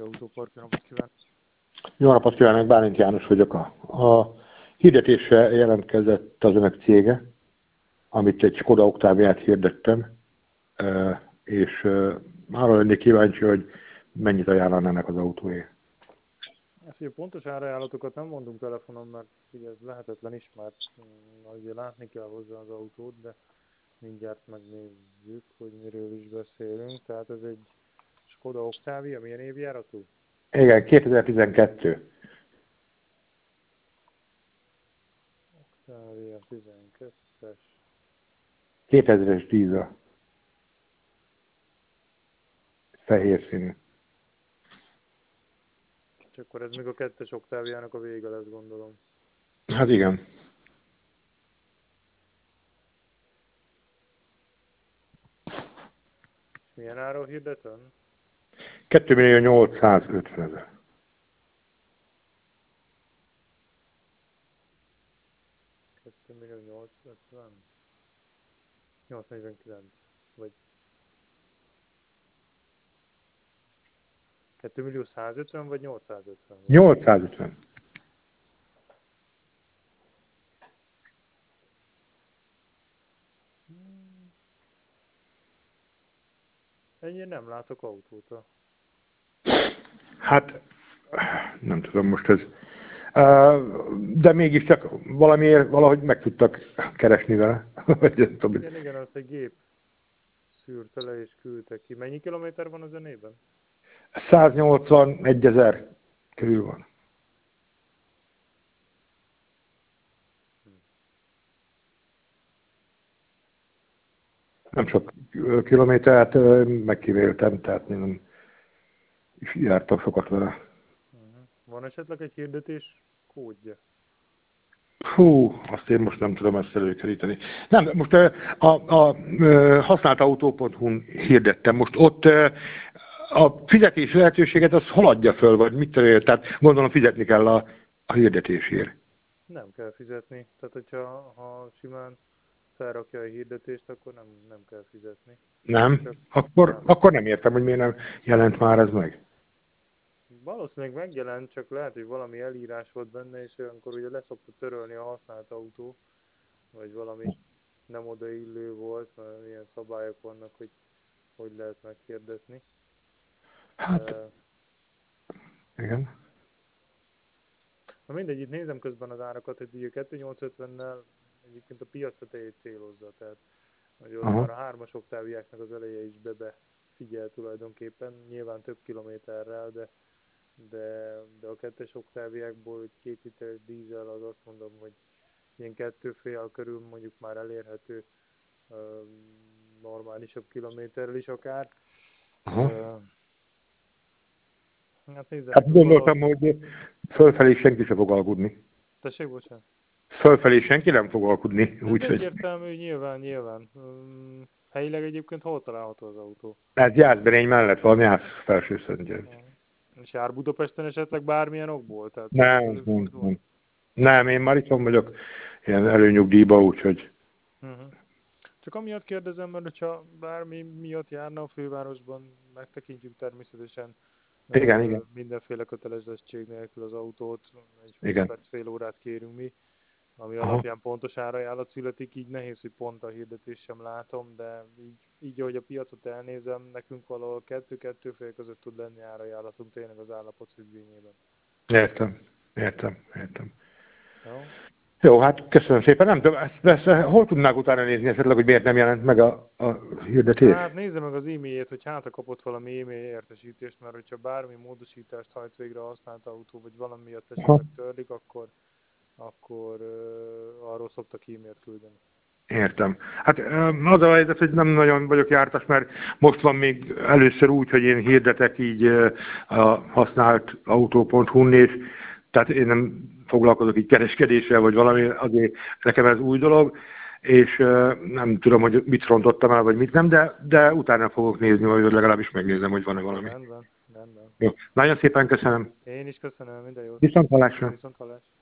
Autópark, jó napot kívánok! Jó napot kívánok, Bálint János vagyok. A hirdetésre jelentkezett az önök cége, amit egy Skoda Octaviát hirdettem, és arra lennék kíváncsi, hogy mennyit ajánlanának az autóért. Ezt ugye pontos árajánlatokat nem mondunk telefonon, mert ugye ez lehetetlen is, mert ugye látni kell hozzá az autót, de mindjárt megnézzük, hogy miről is beszélünk. Tehát ez egy Skoda Octavia, milyen évjáratú? Igen, 2012. Octavia 12-es. 2000-es dízel. Fehér színű. És akkor ez még a 2-es Octaviának a vége lesz, gondolom. Hát igen. És milyen áron hirdetem? 2.850.000. 2.850.000. 849. Vagy 2.150.000 vagy 850? 850. Ennyire nem látok autót. Hát, nem tudom most ez. De mégiscsak valamiért valahogy meg tudtak keresni vele. Igen, azt egy gép szűrte le és küldte ki. Mennyi kilométer van a zenében? 181.000 körül van. Nem sok kilométert megkívéltem, tehát nem is jártam sokat vele. Van esetleg egy hirdetés kódja? Hú, azt én most nem tudom ezt előkeríteni. Nem, most a használtautó.hu-n hirdettem. Most ott a fizetés lehetőséget az hol adja föl, vagy mit tudom, tehát gondolom fizetni kell a hirdetésért. Nem kell fizetni. Tehát, hogyha simán felrakja a hirdetést, akkor nem kell fizetni. Nem? Akkor nem értem, hogy miért nem jelent már ez meg. Valószínűleg megjelent, csak lehet, hogy valami elírás volt benne, és olyankor ugye leszokta törölni a használt autó, vagy valami nem odaillő volt, mert ilyen szabályok vannak, hogy lehet meghirdetni. Hát, igen. Na mindegy, itt nézem közben az árakat, hogy ugye 2850-nel egyébként a piac tetejét célozza, tehát hogy ott már a 3-as Octaviáknak az eleje is figyel tulajdonképpen, nyilván több kilométerrel, de a 2-es Octaviákból egy 2 literes dízel az azt mondom, hogy ilyen 2,5 körül mondjuk már elérhető normálisabb kilométerrel is akár. Hát nézzem. Hát gondoltam, hogy fölfelé senki sem fog alkudni. Tessék, bocsánat? Fölfelé senki nem fog alkudni. Ez egyértelmű, nyilván. Helyileg egyébként hol található az autó? Ez Jászberény mellett van, Jász Felsőszentgyörgy. És jár Budapesten esetleg bármilyen okból? Tehát nem, én már itthon vagyok, ilyen előnyugdíjba, úgyhogy... Csak amiatt kérdezem, mert ha bármi miatt járna a fővárosban, megtekintjük természetesen igen. mindenféle kötelezettség nélkül az autót, egy 20 perc, fél órát kérünk mi, ami alapján pontos árajánlat születik, így nehéz, hogy pont a hirdetést sem látom, de így ahogy a piacot elnézem, nekünk valahol 2-2,5 között tud lenni árajánlatunk tényleg az állapot függvényében. Értem. Jó, hát köszönöm szépen. Nem tudom, ezt hol tudnák utána nézni esetleg, hogy miért nem jelent meg a hirdetés? Hát nézze meg az e-mailjét, hogy hátra kapott valami e-mail értesítést, mert hogyha bármi módosítást hajt végre a használt autó, vagy valami miatt esetleg törlik, akkor arról szoktak e-mailt küldeni. Értem. Hát az a helyzet, hogy nem nagyon vagyok jártas, mert most van még először úgy, hogy én hirdetek így a használt autó.hu-n, és tehát én nem foglalkozok így kereskedéssel, vagy valami, azért nekem ez új dolog, és nem tudom, hogy mit rontottam el, vagy mit nem, de utána fogok nézni, vagy legalábbis megnézem, hogy van-e valami. Rendben. Jó. Nagyon szépen köszönöm. Én is köszönöm, minden jót. Viszonthallásra.